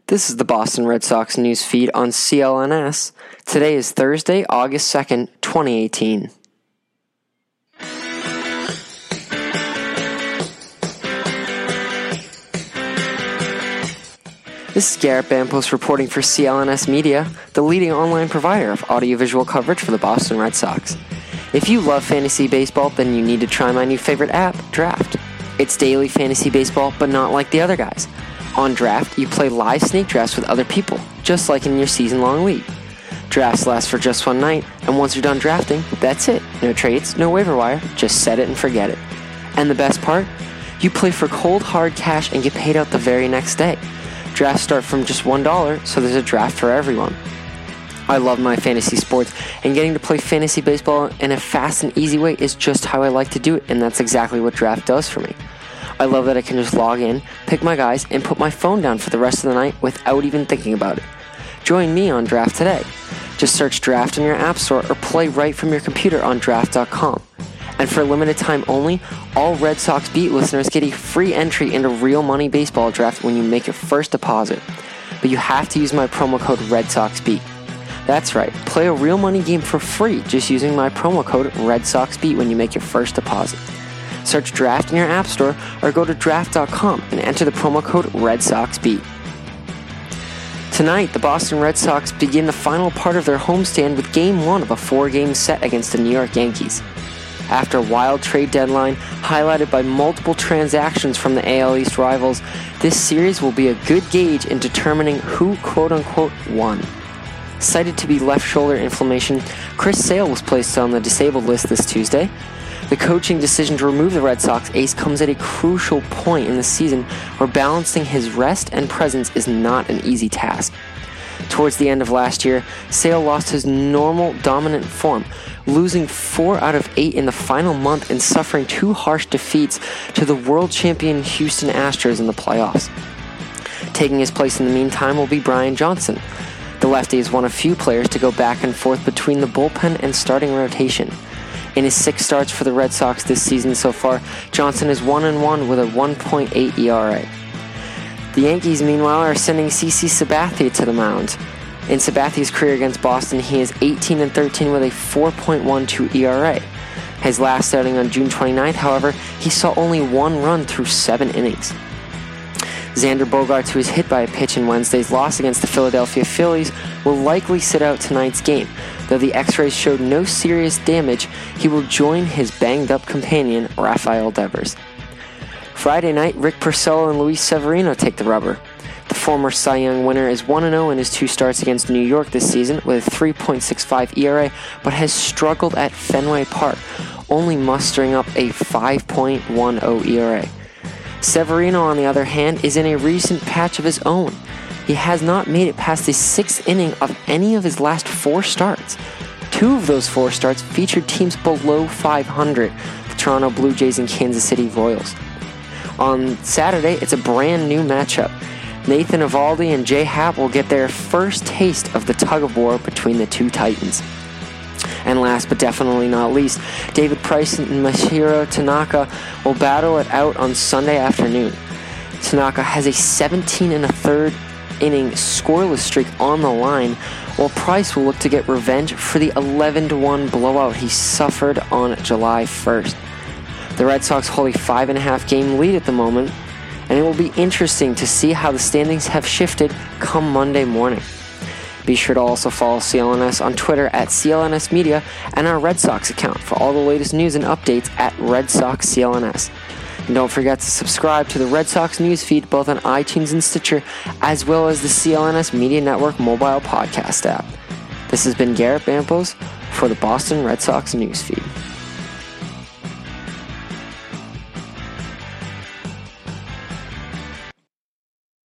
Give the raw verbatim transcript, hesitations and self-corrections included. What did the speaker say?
This is the Boston Red Sox news feed on C L N S. Today is Thursday, August second, twenty eighteen. This is Garrett Bampos reporting for C L N S Media, the leading online provider of audiovisual coverage for the Boston Red Sox. If you love fantasy baseball, then you need to try my new favorite app, Draft. It's daily fantasy baseball, but not like the other guys. On Draft, you play live snake drafts with other people, just like in your season-long league. Drafts last for just one night, and once you're done drafting, that's it. No trades, no waiver wire, just set it and forget it. And the best part? You play for cold, hard cash and get paid out the very next day. Drafts start from just one dollar, so there's a draft for everyone. I love my fantasy sports, and getting to play fantasy baseball in a fast and easy way is just how I like to do it, and that's exactly what Draft does for me. I love that I can just log in, pick my guys, and put my phone down for the rest of the night without even thinking about it. Join me on Draft today. Just search Draft in your app store or play right from your computer on draft dot com. And for a limited time only, all Red Sox Beat listeners get a free entry into Real Money Baseball Draft when you make your first deposit. But you have to use my promo code Red Sox Beat. That's right, play a real money game for free just using my promo code Red Sox Beat when you make your first deposit. Search Draft in your app store or go to draft dot com and enter the promo code Red Sox Beat. Tonight, the Boston Red Sox begin the final part of their homestand with Game one of a four-game set against the New York Yankees. After a wild trade deadline highlighted by multiple transactions from the A L East rivals, this series will be a good gauge in determining who quote-unquote won. Cited to be left shoulder inflammation, Chris Sale was placed on the disabled list this Tuesday. The coaching decision to remove the Red Sox ace comes at a crucial point in the season where balancing his rest and presence is not an easy task. Towards the end of last year, Sale lost his normal dominant form, losing four out of eight in the final month and suffering two harsh defeats to the world champion Houston Astros in the playoffs. Taking his place in the meantime will be Brian Johnson. The lefty is one of few players to go back and forth between the bullpen and starting rotation. In his six starts for the Red Sox this season so far, Johnson is one and one with a one point eight E R A. The Yankees, meanwhile, are sending CC Sabathia to the mound. In Sabathia's career against Boston, he is eighteen and thirteen with a four point one two E R A. His last outing on June twenty-ninth, however, he saw only one run through seven innings. Xander Bogaerts, who was hit by a pitch in Wednesday's loss against the Philadelphia Phillies, will likely sit out tonight's game. Though the x-rays showed no serious damage, he will join his banged-up companion, Rafael Devers. Friday night, Rick Porcello and Luis Severino take the rubber. The former Cy Young winner is one and oh in his two starts against New York this season with a three point six five E R A, but has struggled at Fenway Park, only mustering up a five point one oh E R A. Severino, on the other hand, is in a recent patch of his own. He has not made it past the sixth inning of any of his last four starts. Two of those four starts featured teams below five hundred, the Toronto Blue Jays and Kansas City Royals. On Saturday, it's a brand new matchup. Nathan Eovaldi and Jay Happ will get their first taste of the tug-of-war between the two Titans. And last but definitely not least, David Price and Masahiro Tanaka will battle it out on Sunday afternoon. Tanaka has a seventeen and a third inning scoreless streak on the line, while Price will look to get revenge for the eleven to one blowout he suffered on July first. The Red Sox hold a five and a half game lead at the moment, and it will be interesting to see how the standings have shifted come Monday morning. Be sure to also follow C L N S on Twitter at C L N S Media and our Red Sox account for all the latest news and updates at Red Sox C L N S. And don't forget to subscribe to the Red Sox newsfeed both on iTunes and Stitcher, as well as the C L N S Media Network mobile podcast app. This has been Garrett Bampos for the Boston Red Sox newsfeed.